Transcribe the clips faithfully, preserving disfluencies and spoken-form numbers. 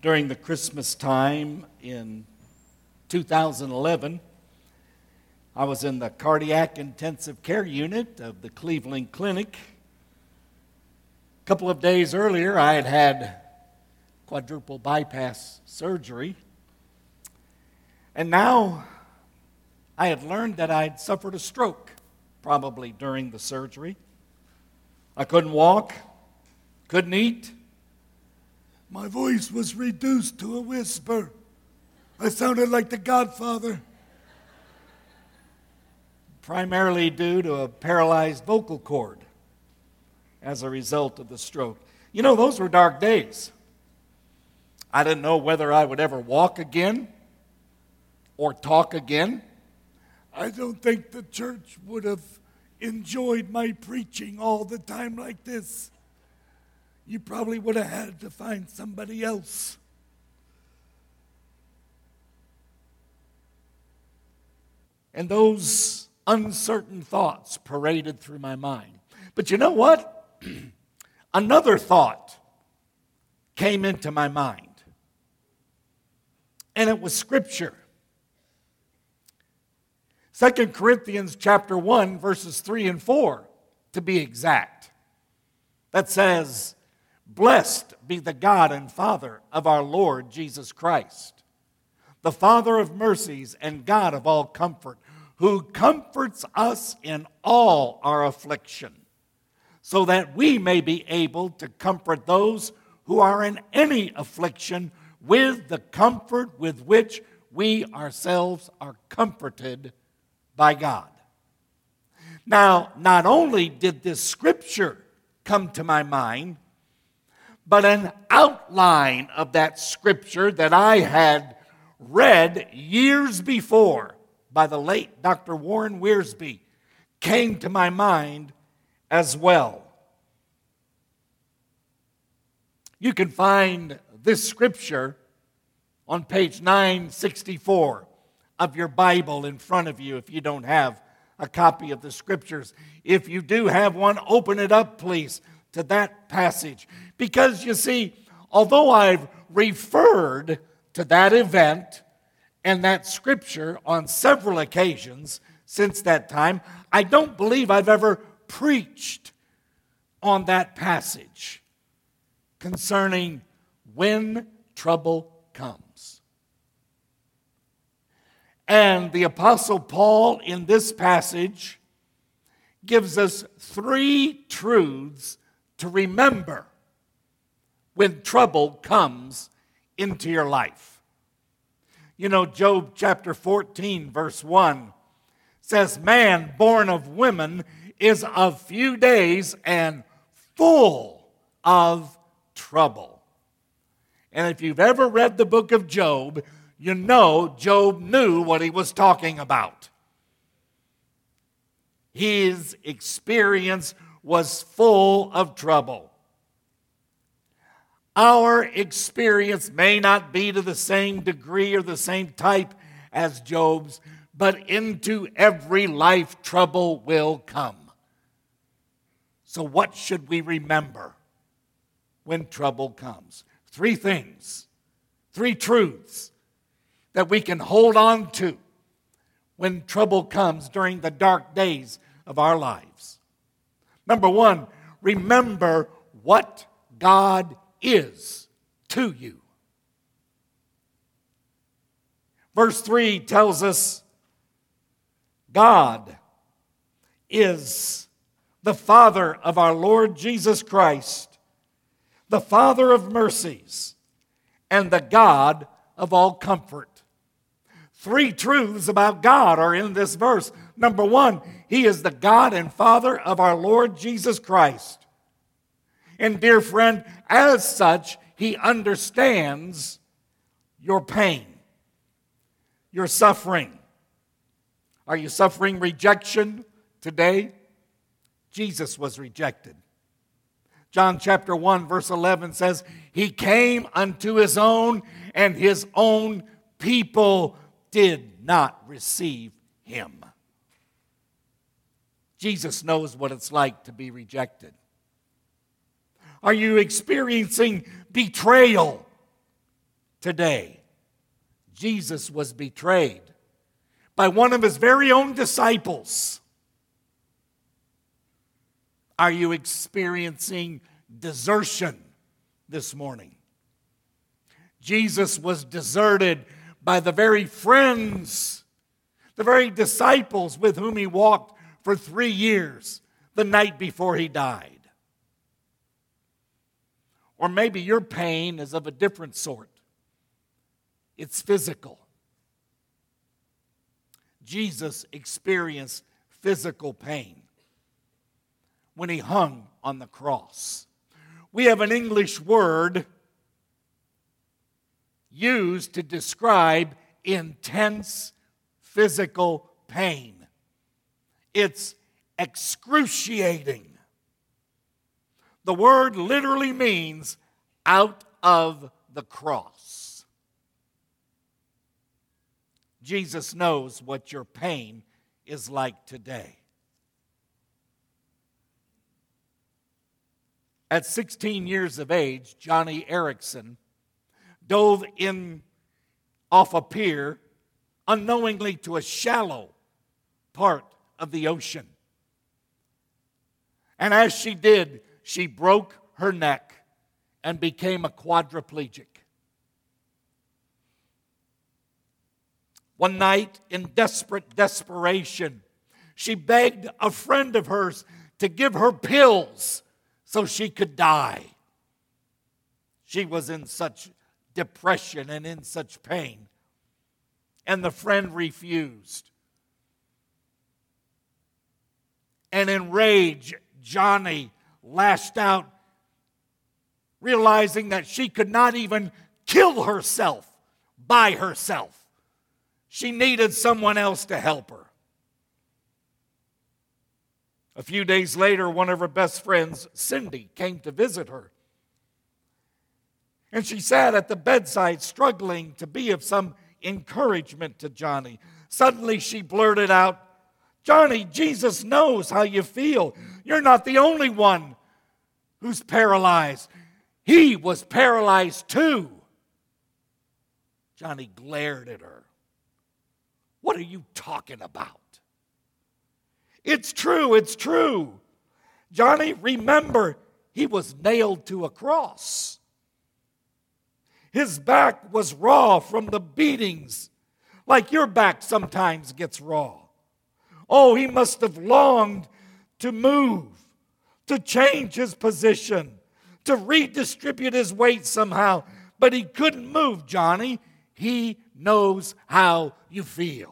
during the Christmas time in two thousand eleven, I was in the cardiac intensive care unit of the Cleveland Clinic. A couple of days earlier, I had had quadruple bypass surgery. And now I had learned that I'd suffered a stroke, probably during the surgery. I couldn't walk, couldn't eat. My voice was reduced to a whisper. I sounded like the Godfather. Primarily due to a paralyzed vocal cord as a result of the stroke. You know, those were dark days. I didn't know whether I would ever walk again or talk again. I don't think the church would have enjoyed my preaching all the time like this. You probably would have had to find somebody else. And those uncertain thoughts paraded through my mind. But you know what? Another thought came into my mind. And it was Scripture. Second Corinthians chapter one, verses three and four, to be exact. That says, "Blessed be the God and Father of our Lord Jesus Christ, the Father of mercies and God of all comfort, who comforts us in all our affliction, so that we may be able to comfort those who are in any affliction with the comfort with which we ourselves are comforted by God." Now, not only did this scripture come to my mind, but an outline of that scripture that I had read years before by the late Doctor Warren Wiersbe came to my mind as well. You can find this scripture on page nine sixty-four of your Bible in front of you if you don't have a copy of the scriptures. If you do have one, open it up, please, to that passage. Because you see, although I've referred to that event and that scripture on several occasions since that time, I don't believe I've ever preached on that passage concerning when trouble comes. And the Apostle Paul in this passage gives us three truths to remember when trouble comes into your life. You know, Job chapter fourteen, verse one says, "Man born of women is of few days and full of trouble." And if you've ever read the book of Job, you know Job knew what he was talking about. His experience was full of trouble. Our experience may not be to the same degree or the same type as Job's, but into every life trouble will come. So what should we remember when trouble comes? Three things, three truths that we can hold on to when trouble comes during the dark days of our lives. Number one, remember what God is to you. Verse three tells us God is the Father of our Lord Jesus Christ, the Father of mercies, and the God of all comfort. Three truths about God are in this verse. Number one, He is the God and Father of our Lord Jesus Christ. And dear friend, as such, He understands your pain, your suffering. Are you suffering rejection today? Jesus was rejected. John chapter one, verse eleven says, "He came unto His own, and His own people did not receive Him." Jesus knows what it's like to be rejected. Are you experiencing betrayal today, Jesus was betrayed by one of his very own disciples. Are you experiencing desertion this morning? Jesus was deserted by the very friends, the very disciples with whom he walked for three years, the night before he died. Or maybe your pain is of a different sort. It's physical. Jesus experienced physical pain when he hung on the cross. We have an English word used to describe intense physical pain. It's excruciating. The word literally means out of the cross. Jesus knows what your pain is like today. At sixteen years of age, Johnny Erickson dove in off a pier unknowingly to a shallow part of the ocean. And as she did, she broke her neck and became a quadriplegic. One night, in desperate desperation, she begged a friend of hers to give her pills so she could die. She was in such depression and in such pain, and the friend refused. And in rage, Johnny lashed out, realizing that she could not even kill herself by herself. She needed someone else to help her. A few days later, one of her best friends, Cindy, came to visit her. And she sat at the bedside struggling to be of some encouragement to Johnny. Suddenly she blurted out, "Johnny, Jesus knows how you feel. You're not the only one who's paralyzed. He was paralyzed too." Johnny glared at her. "What are you talking about?" "It's true, it's true. Johnny, remember, he was nailed to a cross. His back was raw from the beatings, like your back sometimes gets raw. Oh, he must have longed to move, to change his position, to redistribute his weight somehow, but he couldn't move, Johnny. He knows how you feel."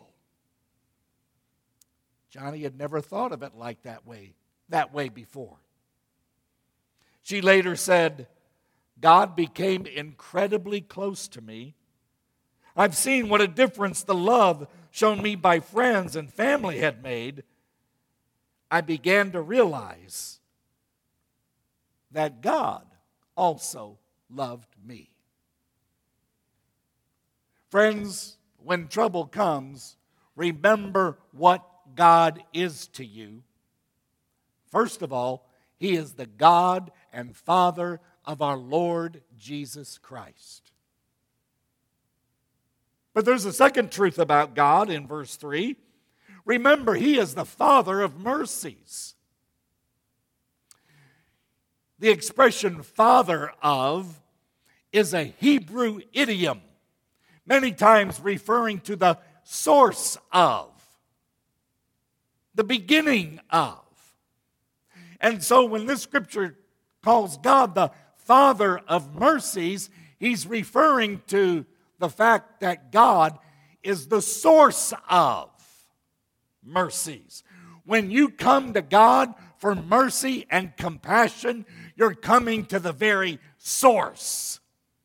Johnny had never thought of it like that way, that way before. She later said, "God became incredibly close to me. I've seen what a difference the love shown me by friends and family had made. I began to realize that God also loved me." Friends, when trouble comes, remember what God is to you. First of all, He is the God and Father of our Lord Jesus Christ. But there's a second truth about God in verse three. Remember, He is the Father of mercies. The expression "father of" is a Hebrew idiom, many times referring to the source of, the beginning of. And so when this scripture calls God the Father of mercies, he's referring to the fact that God is the source of mercies. When you come to God for mercy and compassion, you're coming to the very source.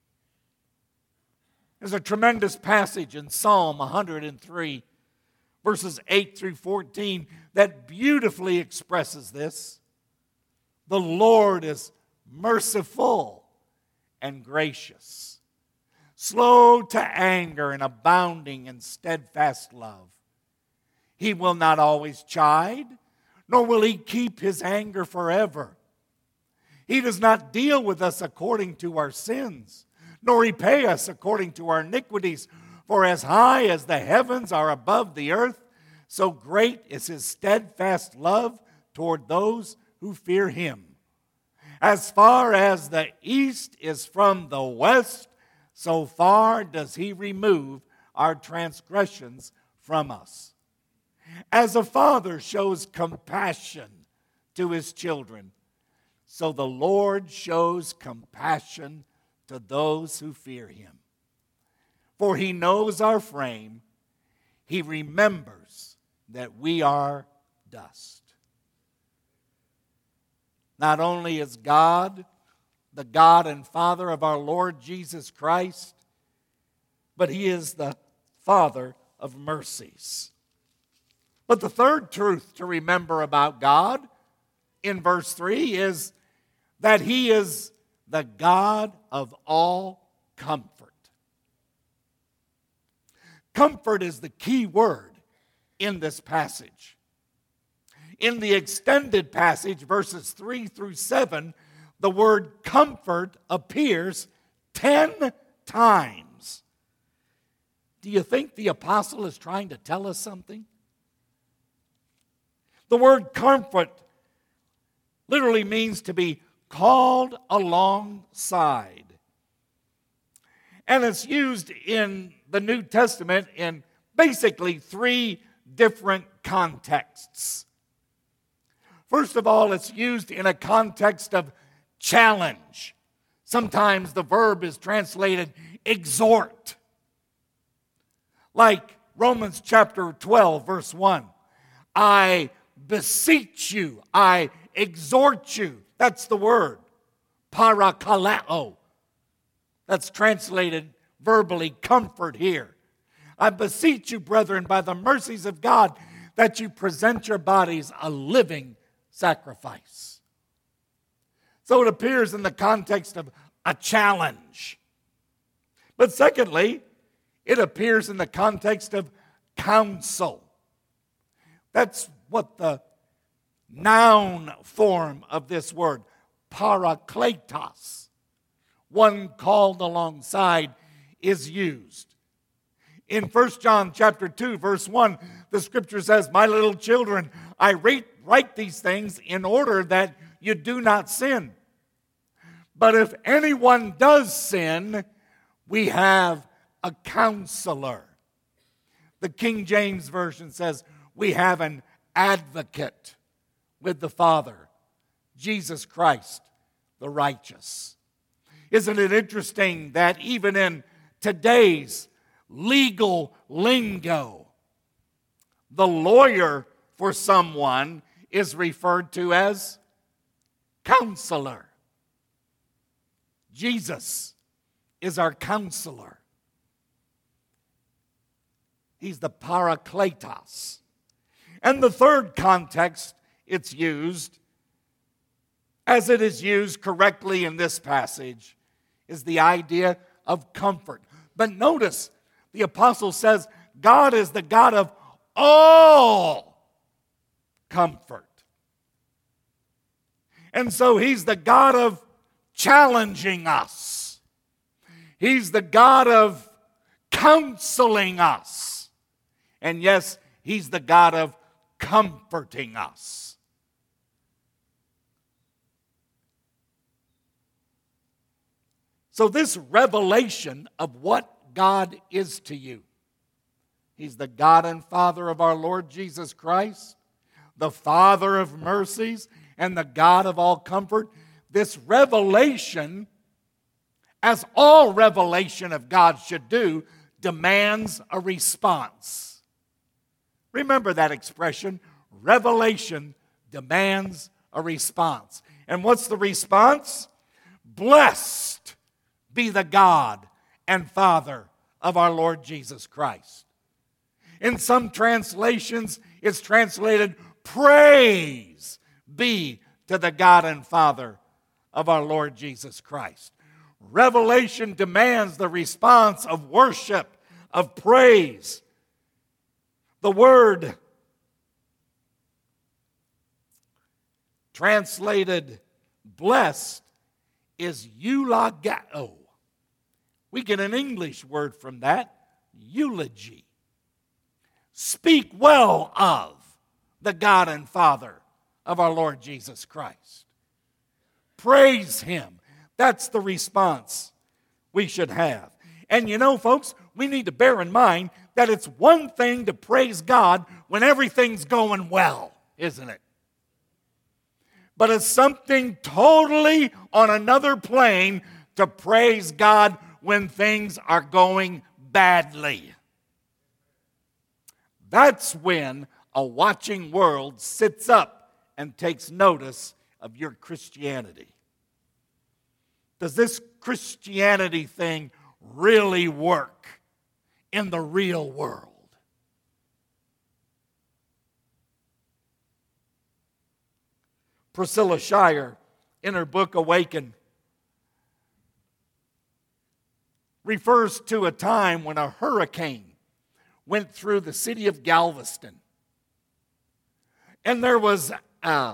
There's a tremendous passage in Psalm one hundred three, verses eight through fourteen, that beautifully expresses this. The Lord is merciful and gracious, slow to anger and abounding in steadfast love. He will not always chide, nor will he keep his anger forever. He does not deal with us according to our sins, nor repay us according to our iniquities. For as high as the heavens are above the earth, so great is his steadfast love toward those who fear him. As far as the east is from the west, so far does he remove our transgressions from us. As a father shows compassion to his children, so the Lord shows compassion to those who fear him. For he knows our frame, he remembers that we are dust. Not only is God the God and Father of our Lord Jesus Christ, but he is the Father of mercies. But the third truth to remember about God in verse three is that he is the God of all comfort. Comfort is the key word in this passage. In the extended passage, verses three through seven, the word comfort appears ten times. Do you think the apostle is trying to tell us something? The word comfort literally means to be called alongside. And it's used in the New Testament in basically three different contexts. First of all, it's used in a context of challenge. Sometimes the verb is translated exhort. Like Romans chapter twelve, verse one. I beseech you, I exhort you. That's the word. Parakaleo. That's translated verbally comfort here. I beseech you, brethren, by the mercies of God, that you present your bodies a living sacrifice. So it appears in the context of a challenge. But secondly, it appears in the context of counsel. That's what the noun form of this word, parakletos, one called alongside, is used. In First John chapter two, verse one, the scripture says, my little children, I write, write these things in order that you do not sin. But if anyone does sin, we have a counselor. The King James Version says, we have an advocate with the Father, Jesus Christ, the righteous. Isn't it interesting that even in today's legal lingo, the lawyer for someone is referred to as counselor? Jesus is our counselor. He's the parakletos. And the third context it's used, as it is used correctly in this passage, is the idea of comfort. But notice, the apostle says, God is the God of all comfort. And so he's the God of challenging us. He's the God of counseling us. And yes, he's the God of comforting us. So this revelation of what God is to you, he's the God and Father of our Lord Jesus Christ, the Father of mercies, and the God of all comfort. This revelation, as all revelation of God should do, demands a response. Remember that expression, revelation demands a response. And what's the response? Blessed be the God and Father of our Lord Jesus Christ. In some translations, it's translated, praise be to the God and Father of our Lord Jesus Christ. Revelation demands the response of worship, of praise. The word translated blessed is eulogio. We get an English word from that, eulogy. Speak well of the God and Father of our Lord Jesus Christ. Praise Him. That's the response we should have. And you know, folks, we need to bear in mind that it's one thing to praise God when everything's going well, isn't it? But it's something totally on another plane to praise God when things are going badly. That's when a watching world sits up and takes notice of your Christianity. Does this Christianity thing really work in the real world? Priscilla Shirer, in her book Awaken, refers to a time when a hurricane went through the city of Galveston. And there was a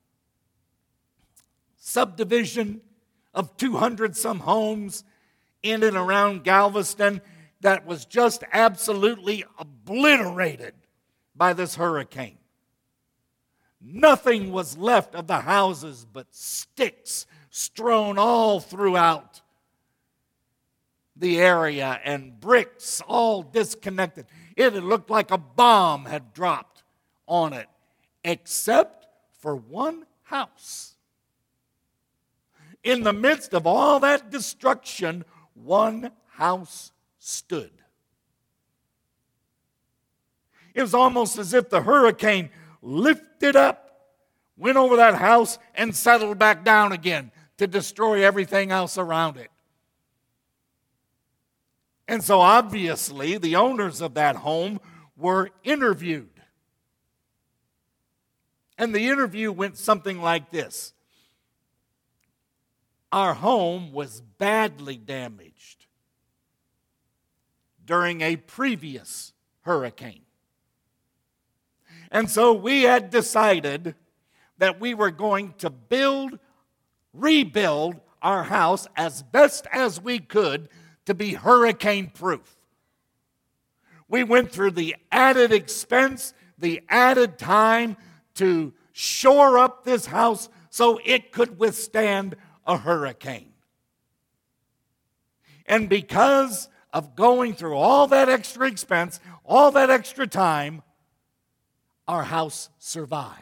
subdivision of two hundred some homes in and around Galveston that was just absolutely obliterated by this hurricane. Nothing was left of the houses but sticks strewn all throughout the area and bricks all disconnected. It had looked like a bomb had dropped on it, except for one house. In the midst of all that destruction, one house stood. It was almost as if the hurricane lifted up, went over that house, and settled back down again to destroy everything else around it. And so obviously the owners of that home were interviewed. And the interview went something like this. Our home was badly damaged during a previous hurricane. And so we had decided that we were going to build, rebuild our house as best as we could to be hurricane-proof. We went through the added expense, the added time to shore up this house so it could withstand a hurricane. And because of going through all that extra expense, all that extra time, our house survived.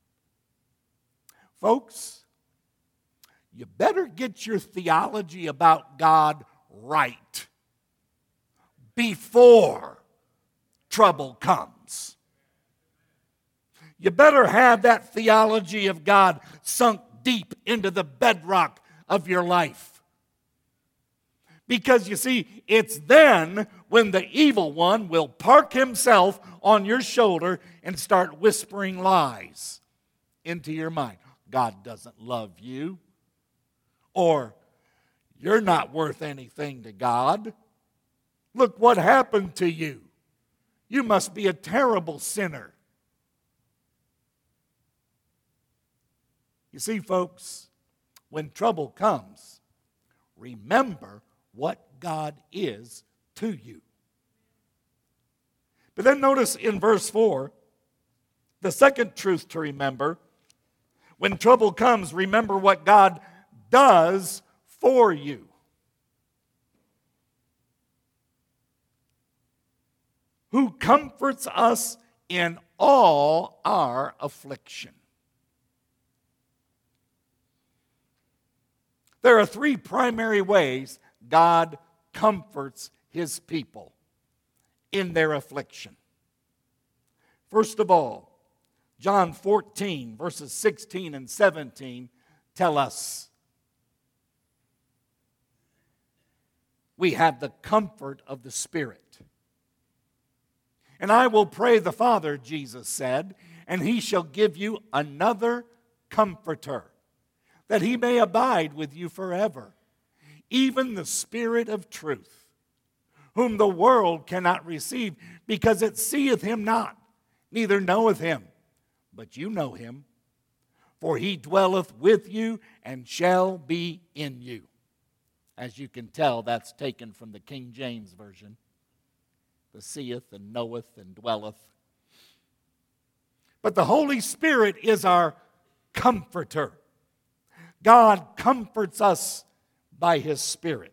Folks, you better get your theology about God right before trouble comes. You better have that theology of God sunk deep into the bedrock of your life. Because you see, it's then when the evil one will park himself on your shoulder and start whispering lies into your mind. God doesn't love you. Or, you're not worth anything to God. Look what happened to you. You must be a terrible sinner. You see, folks, when trouble comes, remember what God is to you. But then notice in verse four, the second truth to remember. When trouble comes, remember what God does for you. Who comforts us in all our affliction. There are three primary ways God comforts His people in their affliction. First of all, John fourteen, verses sixteen and seventeen tell us we have the comfort of the Spirit. And I will pray the Father, Jesus said, and He shall give you another comforter, that He may abide with you forever, even the Spirit of truth, whom the world cannot receive, because it seeth Him not, neither knoweth Him. But you know Him, for He dwelleth with you and shall be in you. As you can tell, that's taken from the King James Version. The seeth and knoweth and dwelleth. But the Holy Spirit is our comforter. God comforts us by His Spirit.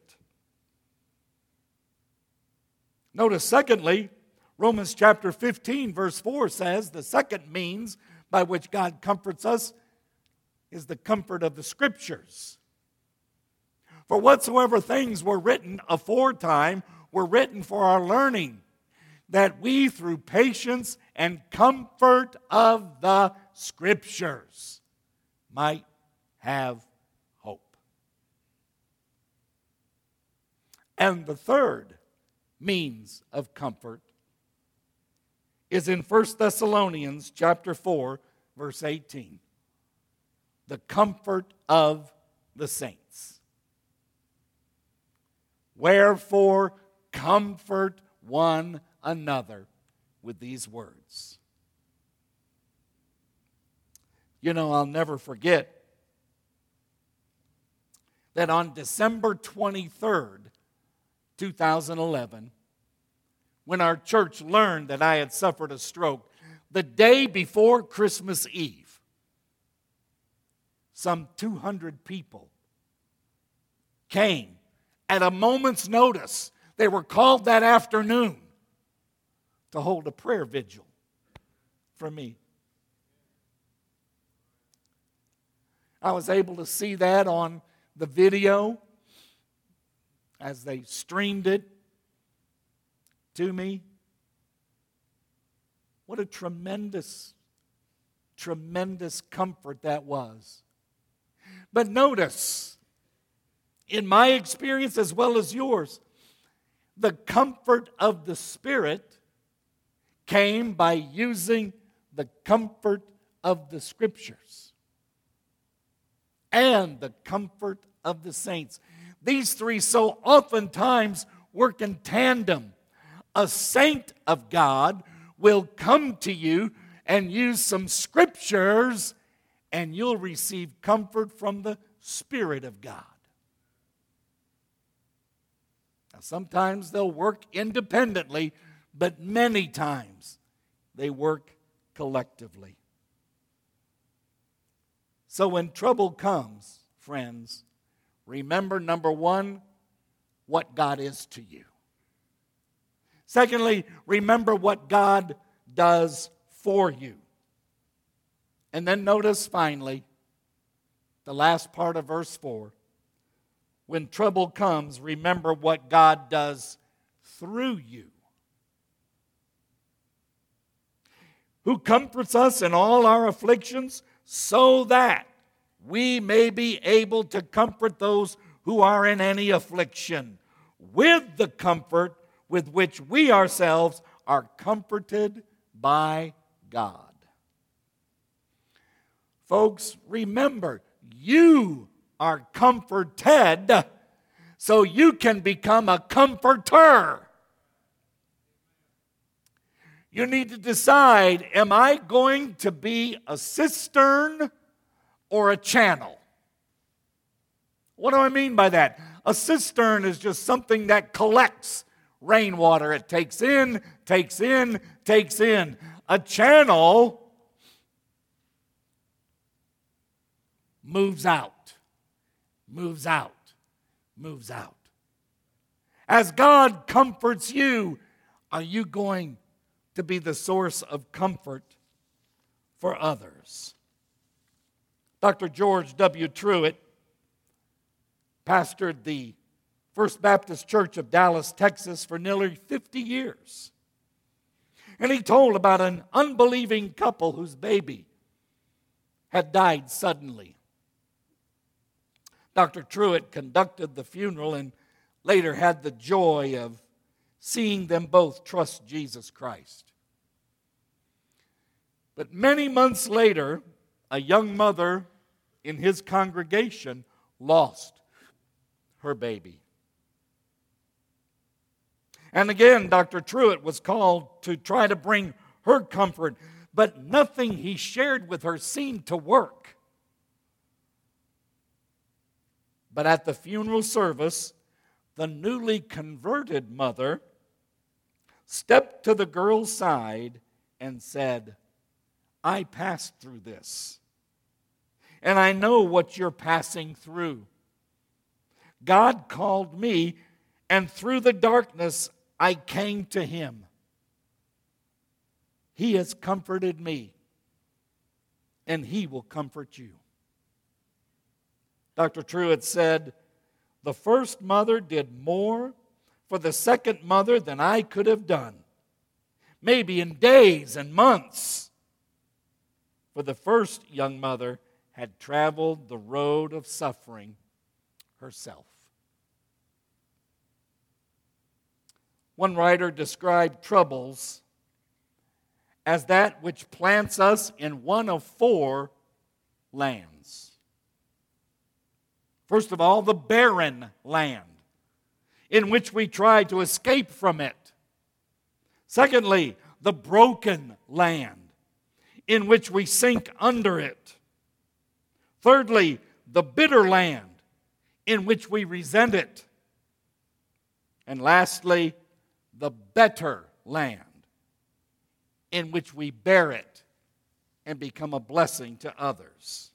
Notice, secondly, Romans chapter fifteen, verse four says, the second means by which God comforts us is the comfort of the Scriptures. For whatsoever things were written aforetime were written for our learning, that we through patience and comfort of the Scriptures might have hope. And the third means of comfort is in First Thessalonians chapter four, verse eighteen. The comfort of the saints. Wherefore, comfort one another with these words. You know, I'll never forget that on December twenty-third, two thousand eleven, when our church learned that I had suffered a stroke, the day before Christmas Eve, some two hundred people came at a moment's notice. They were called that afternoon to hold a prayer vigil for me. I was able to see that on the video as they streamed it to me. What a tremendous, tremendous comfort that was. But notice, in my experience as well as yours, the comfort of the Spirit came by using the comfort of the Scriptures and the comfort of the saints. These three so oftentimes work in tandem. A saint of God will come to you and use some Scriptures, and you'll receive comfort from the Spirit of God. Now, sometimes they'll work independently, but many times they work collectively. So when trouble comes, friends, remember, number one, what God is to you. Secondly, remember what God does for you. And then notice finally, the last part of verse four. When trouble comes, remember what God does through you. Who comforts us in all our afflictions, so that we may be able to comfort those who are in any affliction, with the comfort with which we ourselves are comforted by God. Folks, remember, you are comforted so you can become a comforter. You need to decide, am I going to be a cistern or a channel? What do I mean by that? A cistern is just something that collects rainwater. It takes in, takes in, takes in. A channel moves out, moves out, moves out. As God comforts you, are you going to be the source of comfort for others? Doctor George W. Truett pastored the First Baptist Church of Dallas, Texas for nearly fifty years. And he told about an unbelieving couple whose baby had died suddenly. Doctor Truett conducted the funeral and later had the joy of seeing them both trust Jesus Christ. But many months later, a young mother in his congregation lost her baby. And again, Doctor Truett was called to try to bring her comfort, but nothing he shared with her seemed to work. But at the funeral service, the newly converted mother stepped to the girl's side and said, I passed through this, and I know what you're passing through. God called me, and through the darkness I came to Him. He has comforted me, and He will comfort you. Doctor Truett said, the first mother did more for the second mother than I could have done, maybe in days and months. For the first young mother had traveled the road of suffering herself. One writer described troubles as that which plants us in one of four lands. First of all, the barren land, in which we try to escape from it. Secondly, the broken land, in which we sink under it. Thirdly, the bitter land, in which we resent it. And lastly, the better land, in which we bear it and become a blessing to others.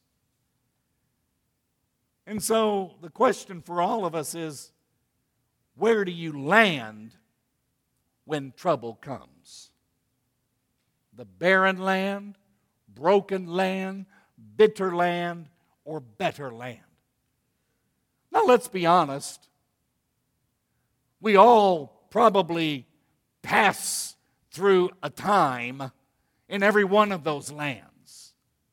And so the question for all of us is, where do you land when trouble comes? The barren land, broken land, bitter land, or better land? Now let's be honest. We all probably pass through a time in every one of those lands.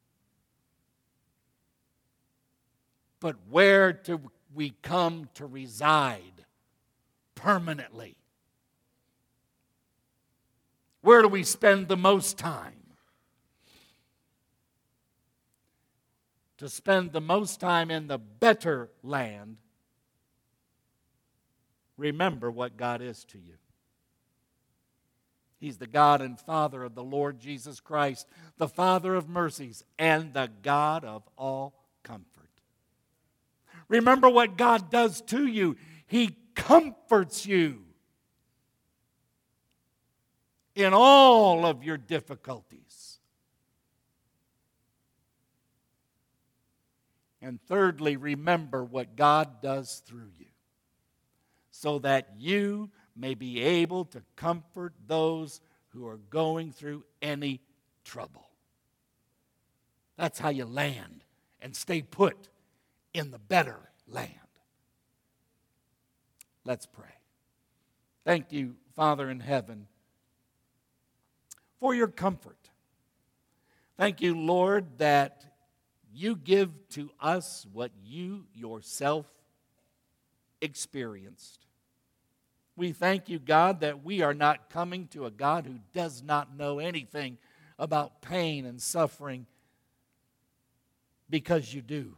But where do we come to reside permanently? Where do we spend the most time? To spend the most time in the better land, remember what God is to you. He's the God and Father of the Lord Jesus Christ, the Father of mercies, and the God of all comfort. Remember what God does to you. He comforts you in all of your difficulties. And thirdly, remember what God does through you, so that you may be able to comfort those who are going through any trouble. That's how you land and stay put in the better land. Let's pray. Thank you, Father in heaven, for your comfort. Thank you, Lord, that you give to us what you yourself experienced. We thank you, God, that we are not coming to a God who does not know anything about pain and suffering, because you do.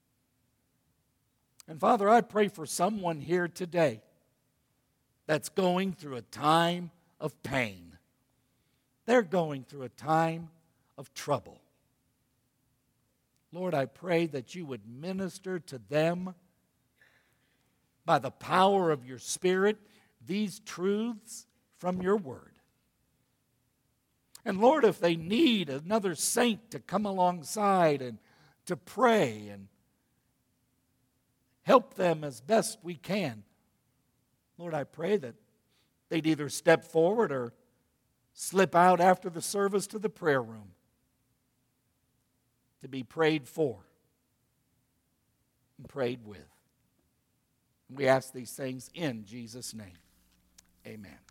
And Father, I pray for someone here today that's going through a time of pain. They're going through a time of trouble. Lord, I pray that you would minister to them by the power of your Spirit these truths from your word. And Lord, if they need another saint to come alongside and to pray and help them as best we can, Lord, I pray that they'd either step forward or slip out after the service to the prayer room to be prayed for and prayed with. We ask these things in Jesus' name. Amen.